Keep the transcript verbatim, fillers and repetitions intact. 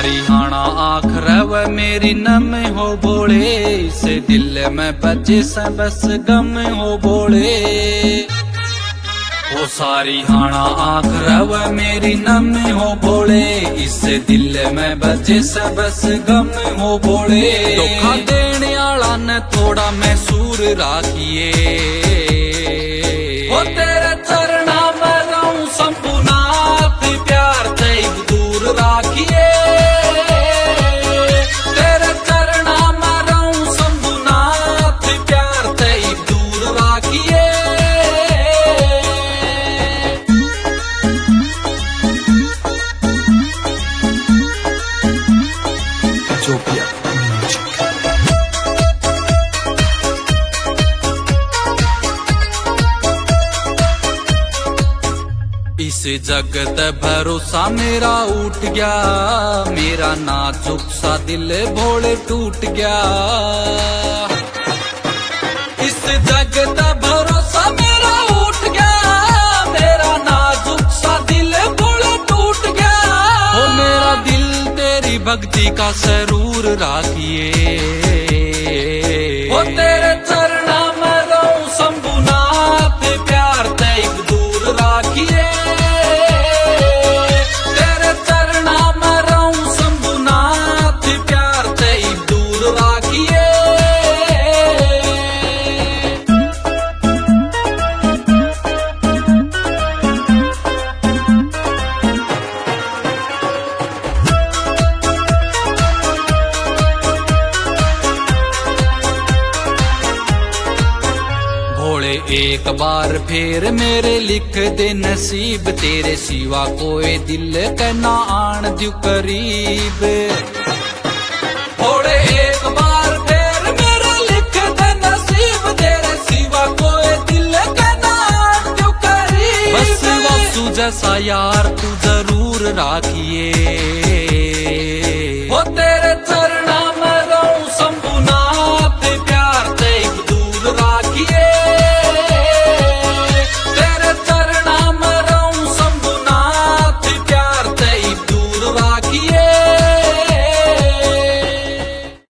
सारी हाना आँख रव मेरी नम हो बोले, इसे दिल में बचे से बस गम हो बोले। ओ सारी हाना आँख रव मेरी नम हो बोले, इसे दिल में बचे से बस गम हो बोले। धोखा देने आला ने थोड़ा मैसूर राखिए, ओ तेरे चरणा में रहूं शंभुनाथ, प्यार ते दूर राखिए। तेरे चरणा में रहूं शंभुनाथ, प्यार ते दूर राखिए। इस जगत भरोसा मेरा उठ गया, मेरा नाजुक सा दिल भोले टूट गया। इस जगत भरोसा मेरा उठ गया, मेरा नाजुक सा दिल भोले टूट गया। ओ मेरा दिल तेरी भक्ति का सरूर राखिए, ओ तेरे चरणा में रहूं शंभुनाथ, प्यार ते दूर राखिए। एक बार फिर मेरे लिख दे नसीब, तेरे सिवा कोई दिल कहना आन दू करीब। थोड़े एक बार फिर मेरे लिख दे नसीब, तेरे सिवा कोई दिल कहना आन दू करीब। बस वासु जैसा यार तू जरूर राखिए।